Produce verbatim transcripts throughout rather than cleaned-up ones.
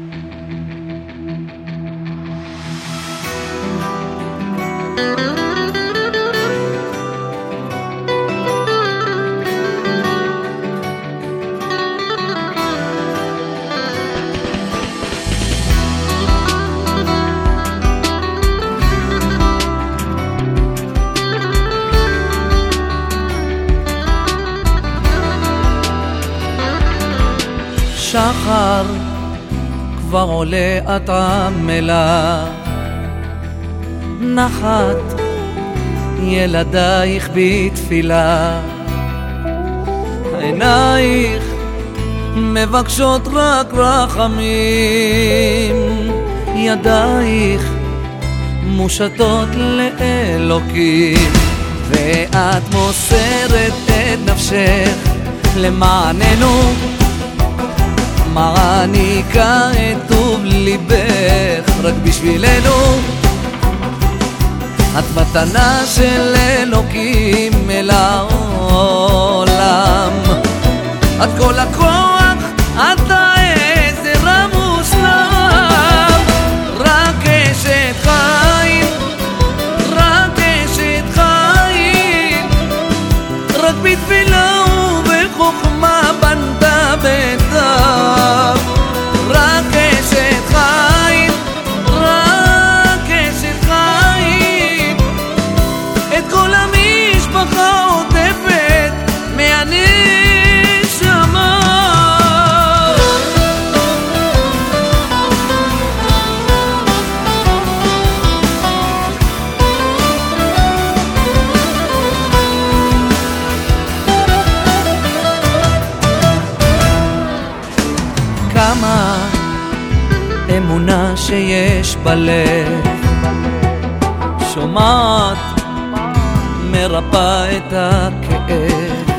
שחר כבר עולה את עמלה, נחת ילדייך בתפילה, עינייך מבקשות רק רחמים, ידייך מושטות לאלוקים, ואת מוסרת את נפשך למעננו, מעניקה את טוב ליבך רק בשבילנו. את מתנה של אלוקים אל העולם, את כל הכוח, את העזר המושלם, רק אשת חיים, רק אשת חיים, רק בתפילה ובחוכמה בנתה ביתה, רק אשת חיים, רק אשת חיים, את כל המשפחה עוטפת מהנשמה. כמה אמונה שיש בלב, שומעת מרפא את הכאב,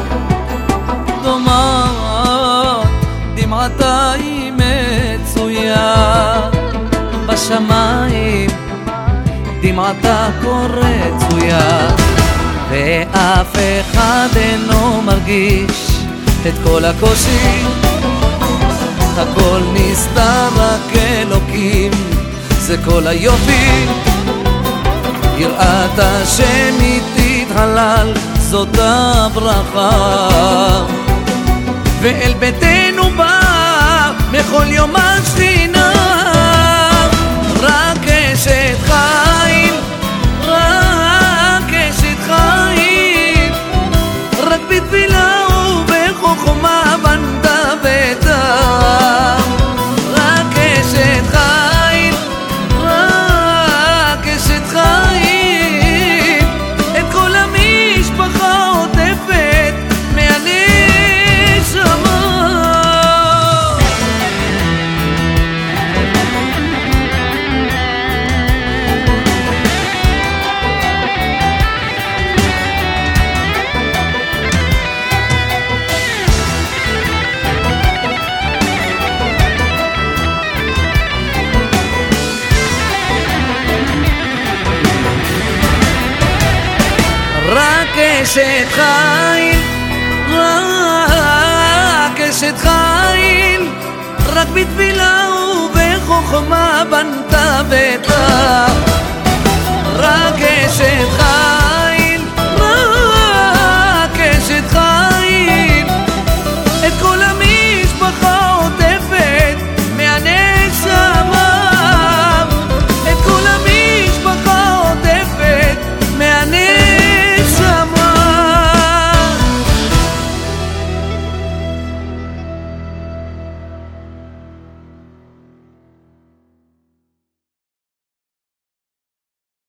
דומעת דמעתה היא מצויה, בשמיים דמעתה כה רצויה, ואף אחד אינו מרגיש את כל הקושי, הכל נסתר רק אלוקים, זה כל היופי, יראת השם תתהלל, זאת הברכה, ואל ביתנו בא בכל יום השכינה, רק אשת חיים, רק אשת חיים, רק בתפילה ובחוכמה בנתה ביתה, רק אשת חיים, רק אשת חיים, את כל המשפחה עוטפת מהנשמה. רק אשת חיים, רק אשת חיים, רק בתפילה ובחוכמה בנתה ביתה,